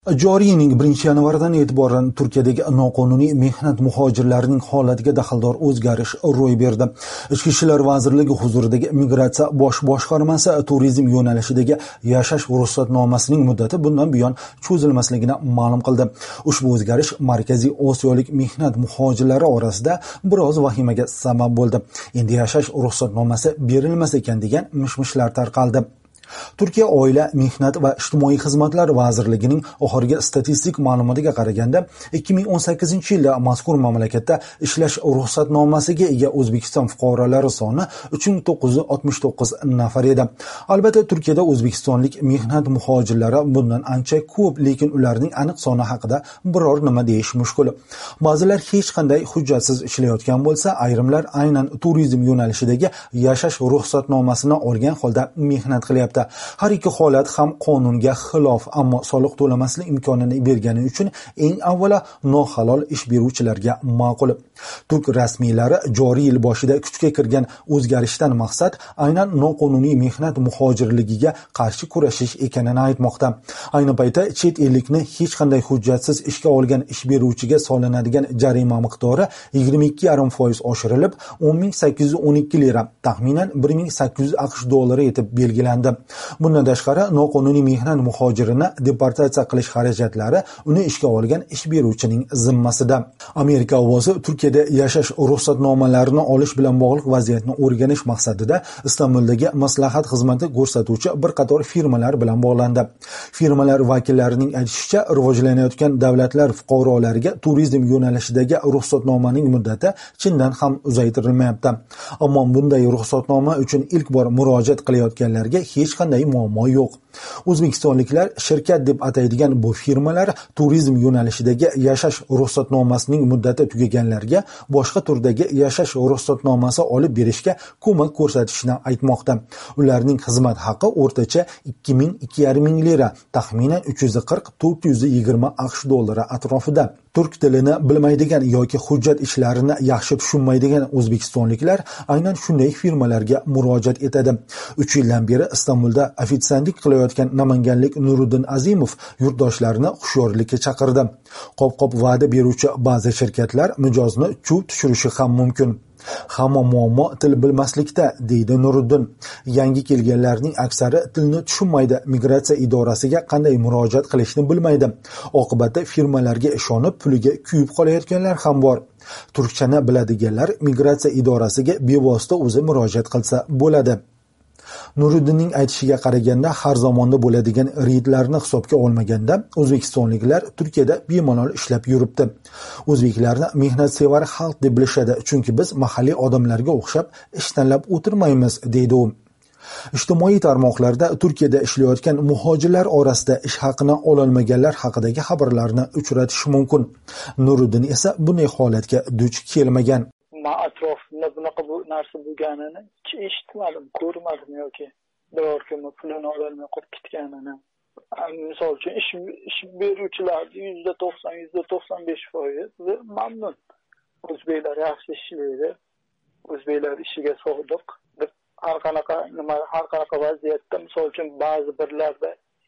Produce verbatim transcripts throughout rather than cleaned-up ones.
Joriy yilning birinchi yanvaridan e'tiboran Turkiyadagi noqonuniy mehnat muhojirlarining holatiga daxldor o'zgarish ro'y berdi. Ichki ishlar vazirligi huzuridagi migratsiya bosh boshqarmasi turizm yo'nalishidagi yashash ruxsatnomasining muddati bundan buyon cho'zilmasligini ma'lum qildi. Ushbu o'zgarish Markaziy Osiyolik mehnat muhojirlari orasida biroz vahimaga sabab bo'ldi. Endi yashash ruxsatnomasi berilmas ekan degan mish-mishlar tarqaldi. Turkiya Oila, Mehnat va ijtimoiy xizmatlar vazirligining oxirgi statistik ma'lumotiga qaraganda ikki ming o'n sakkizinchi yilda mazkur mamlakatda ishlash ruxsatnomasiga ega O'zbekiston fuqarolari soni uch ming to'qqiz yuz oltmish to'qqiz nafar edi. Albatta, Turkiyada o'zbekistonlik mehnat muhojirlari bundan ancha ko'p, lekin ularning aniq soni haqida biror nima deyish mushkul. Ba'zilar hech qanday hujjatsiz ishlayotgan bo'lsa, ayrimlar aynan turizm yo'nalishidagi yashash ruxsatnomasini olgan holda mehnat qilyapti. Har ikki holat ham qonunga xilof, ammo soliq to'lamaslik imkonini bergani uchun eng avvalo nohalol ish beruvchilarga ma'qul. Turk rasmiylari joriy yil boshida kuchga kirgan o'zgarishdan maqsad aynan noqonuniy mehnat muhojirligiga qarshi kurashish ekanini aytmoqda. Ayni paytda chet ellikni hech qanday hujjatsiz ishga olgan ish beruvchiga solinadigan jarima miqdori yigirma ikki yarim foiz oshirilib, o'n ming sakkiz yuz o'n ikki lira, taxminan bir ming sakkiz yuz aqsh dollari etib belgilandi. Bundan tashqari, noqonuniy mehnat muhojirini deportatsiya qilish xarajatlari uni ishga olgan ish beruvchining zimmasida. Amerika ovozi Turkiyada yashash ruxsatnomalarini olish bilan bog'liq vaziyatni o'rganish maqsadida Istanbuldagi maslahat xizmati ko'rsatuvchi bir qator firmalar bilan bog'landi. Firmalar vakillarining aytishicha, rivojlanayotgan davlatlar fuqarolariga turizm yo'nalishidagi ruxsatnomaning muddati chindan ham uzaytirilmayapti. Ammo bunday ruxsatnoma uchun ilk bor murojaat qilayotganlarga hech qanday muammo yo'q. O'zbekistonliklar shirkat deb ataydigan bu firmalar turizm yo'nalishidagi yashash ruxsatnomasining muddati tugaganlarga boshqa turdagi yashash ruxsatnomasi olib berishga ko'mak ko'rsatishni aytmoqda. Ularning xizmat haqi o'rtacha ikki ming ikki yarim ming lira, taxminan uch yuz qirq to'rt yuz yigirma aqsh dollari atrofida. Turk tilini bilmaydigan yoki hujjat ishlarini yaxshi tushunmaydigan o'zbekistonliklar aynan shunday firmalarga murojaat etadi. uch yildan beri Istanbulda ofitsiantlik qilayotgan namanganlik Nuriddin Azimov yurtdoshlarini hushyorlikka chaqirdi. Qop-qop va'da beruvchi ba'zi shirkatlar mijozni chuv tushirishi ham mumkin. Hamma muammo til bilmaslikda, deydi Nuriddin. Yangi kelganlarning aksari tilni tushunmaydi, migratsiya idorasiga qanday murojaat qilishni bilmaydi. Oqibatda firmalarga ishonib puliga kuyib qolayotganlar ham bor. Turkchani biladiganlar migratsiya idorasiga bevosita o'zi murojaat qilsa bo'ladi. Nuriddinning aytishiga qaraganda, har zamonda bo'ladigan reydlarni hisobga olmaganda o'zbekistonliklar Turkiyada bemalol ishlab yuribdi. O'zbeklarni mehnatsevar xalq deb bilishadi, chunki biz mahalliy odamlarga o'xshab ish tanlab o'tirmaymiz, deydi u. Ijtimoiy tarmoqlarda Turkiyada ishlayotgan muhojirlar orasida ish haqini ololmaganlar haqidagi xabarlarni uchratish mumkin. Nuriddin esa bunday holatga duch kelmagan. Ma atrofimda bunaqa bu narsa bo'lganini eshitmadim, ko'rmadim yoki biror kim pulini ololmay qolib ketganini. Misol uchun ish ish beruvchilarning yuzda to'qson, yuzda to'qson besh foizi mamnun. O'zbeklar yaxshi ishlaydi. O'zbeklar ishiga sodiq. Har qanaqa nima, har qanaqa vaziyatda, misol uchun ba'zi birlarda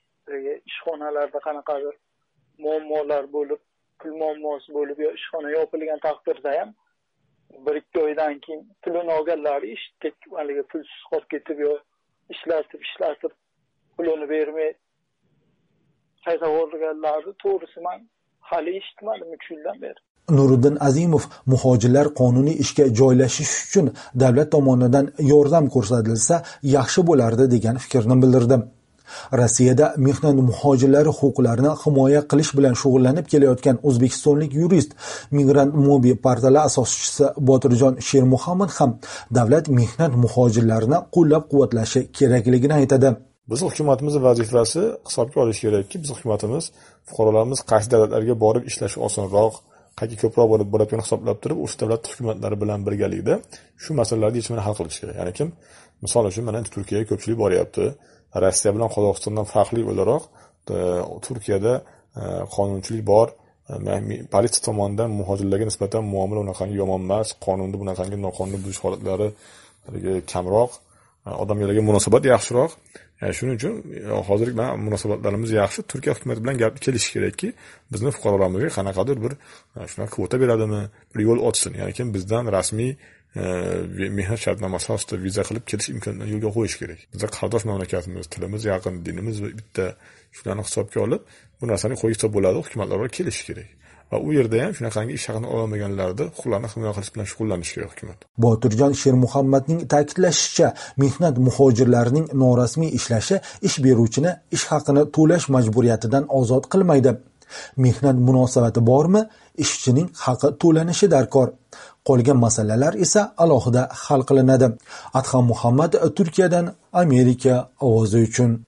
ishxonalarda qanaqadir muammolar bo'lib, pul muammosi bo'lib yo ishxona yopilgan taqdirda ham bir ikki oydan keyin pulini olganlari eshitdik, haligi pulsiz qolib ketib yo ishlatib ishlatib pulini bermay qayta olganlarni to'g'risi men hali eshitmadim uch yildan beri. Nuriddin Azimov muhojirlar qonuniy ishga joylashish uchun davlat tomonidan yordam ko'rsatilsa yaxshi bo'lardi degan fikrni bildirdi. Rossiyada mehnat muhojirlari huquqlarini himoya qilish bilan shug'ullanib kelayotgan o'zbekistonlik yurist, Migrant Mobi portali asoschisi Botirjon Shermuhammad ham davlat mehnat muhojirlarini qo'llab-quvvatlashi kerakligini aytadi. Biz hukumatimiz vazifasi hisobga olish kerakki, biz hukumatimiz fuqarolarimiz qaysi davlatlarga borib ishlashi osonroq, qayerga ko'proq borib bo'layotganini hisoblab turib, o'sha davlat hukumatlari bilan birgalikda shu masalalarni yechimini hal qilish kerak. Ya'ni kim, misol uchun mana Turkiyaga ko'pchilik boryapti. Rossiya bilan Qozog'istondan farqli o'laroq Turkiyada qonunchilik bor, politsiya tomonidan muhojirlarga nisbatan muomala unaqangi yomon emas, qonunda bunaqangi noqonuniy buzish holatlari kamroq. odamlarga munosabat yaxshiroq. Yani shuning uchun hozirgi munosabatlarimiz yaxshi. Turkiya hukumati bilan gap kelish kerakki, bizni fuqarolarimizga qanaqadir bir shunaqa kvota beradimi, bir yo'l ochsin. Ya'ni kim bizdan rasmiy mehnat shartnomasi asosida viza qilib kelish imkonini yo'lga qo'yish kerak. Bizda qardosh mamlakatimiz, tilimiz yaqin, dinimiz bitta, shularni hisobga olib bu narsani qo'ysa bo'ladi, hukumatlar bilan kelish kerak. Va u yerda ham shunaqangi ish haqini olmaganlarda huquqlarni himoya qilish bilan shug'ullanish kerak hukumat. Boturjon Shermuhammadning ta'kidlashicha, mehnat muhojirlarining norasmiy ishlashi ish beruvchini ish haqini to'lash majburiyatidan ozod qilmaydi. Mehnat munosabati bormi, ishchining haqi to'lanishi darkor. Qolgan masalalar esa alohida hal qilinadi. Adham Muhammad, Turkiyadan Amerika ovozi uchun.